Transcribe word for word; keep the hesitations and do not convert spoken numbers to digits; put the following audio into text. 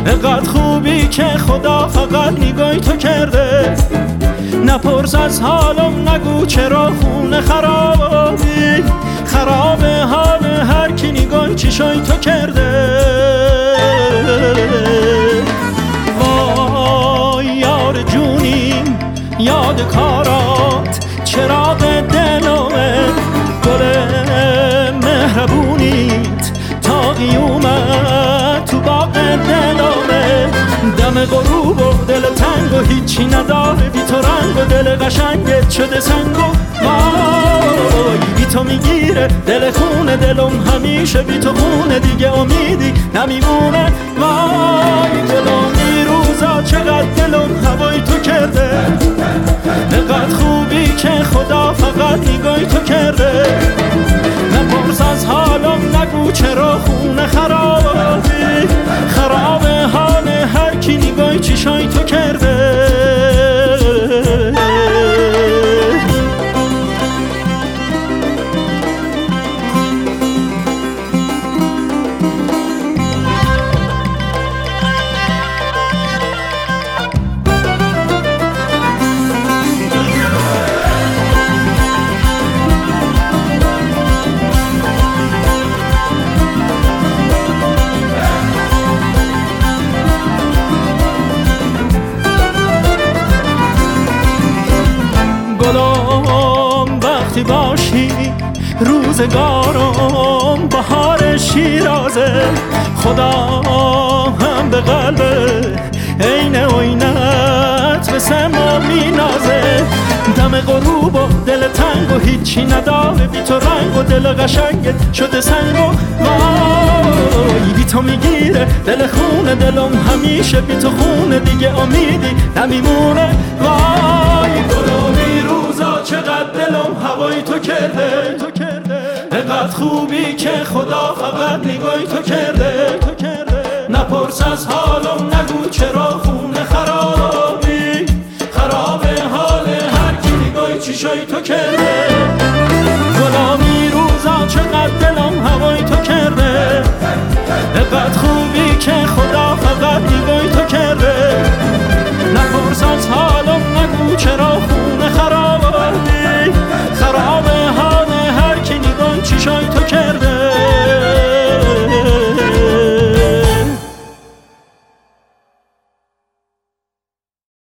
انقدر خوبی که خدا فقط نگاهی تو کرده. نپرس از حالم، نگو چرا خونه خرابی، خراب حال هر کی نگاه چشای تو کرده. وای یار جونیم، یاد کارات چراغ دلمه، گل مهربونیت تا قیومت تو باغ دلمه. دم غروب و دل تنگ و هیچی نداره بی تو رنگ و دل قشنگت شده سنگ و وای بی تو میگیره دل خونه دلم همیشه بی تو خونه دیگه امیدی نمیمونه. وای دلم روزا چقدر دلم هوای تو کرده. نقدر خوبی که خدا فقط نگاهی تو کرده. نپرس از حالم، نگو چرا خونه خرابی، خراب حال هر کی نگاهی چشای تو کرده. گلم وقتی باشی روزگارم بهار شیرازه. خدا هم به قلب عین عینت به سما مینازه. دم غروب و دل تنگ و هیچی نداره بی تو رنگ و دل قشنگت شده سنگ و وای بی تو میگیره دل خونه دلم همیشه بی تو خونه دیگه امیدی نمیمونه. وای گلومی روزا چقدر دلم هوای تو کرده. انقدر خوبی که خدا فقط نگاهی تو کرده. نپرس از